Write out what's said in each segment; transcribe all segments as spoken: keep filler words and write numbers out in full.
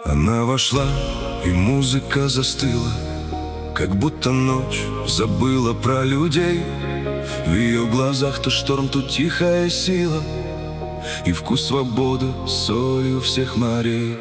Она вошла, и музыка застыла, как будто ночь забыла про людей. В ее глазах то шторм, то тихая сила, и вкус свободы солью всех морей.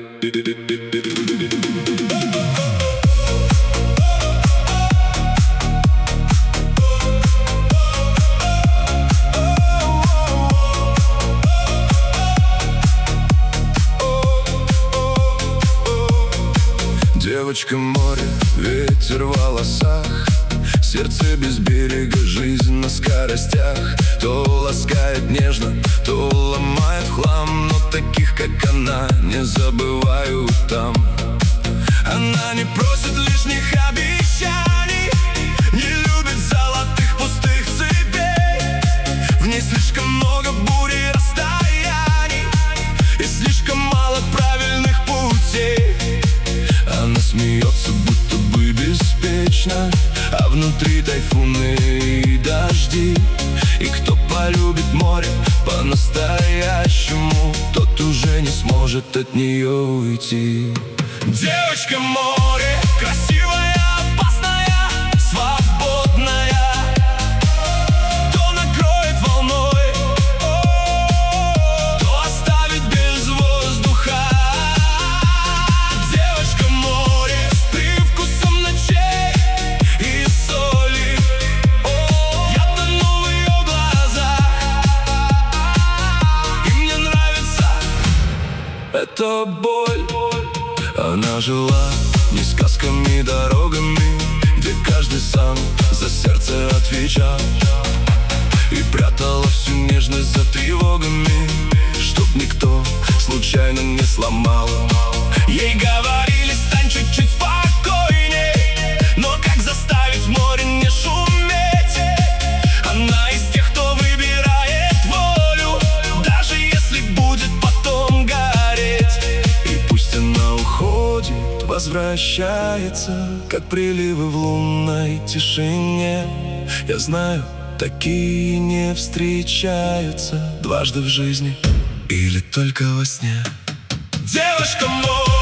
Девочка море, ветер в волосах, сердце без берега, жизнь на скоростях. То ласкает нежно, то ломает в хлам, но таких, как она, не забываю там. Она не просит лишних обещаний, не любит золотых пустых цепей. В ней слишком много бури и расстояний, и слишком мало правильных путей. Она смеется, будто бы беспечно, а внутри тайфуны и дожди. И кто полюбит море по-настоящему, тот уже не сможет от нее уйти. Девочка море, красивая, опасная, свободная, то накроет волной, то оставит без воздуха. Девочка море с привкусом ночей и соли. Я тону в ее глазах, и мне нравится эта боль. Она жила не сказками, дорогами, где каждый сам за сердце отвечал, и прятала всю нежность за тревогами, чтоб никто случайно не сломал. Ей говорили: стань чуть-чуть спокойней, но как заставить в море не шуметь? Она из тех, кто выбирает волю, даже если будет потом гореть. И пусть она уходит, возвращается, как приливы в лунной тишине. Я знаю, такие не встречаются дважды в жизни или только во сне. Девушка море.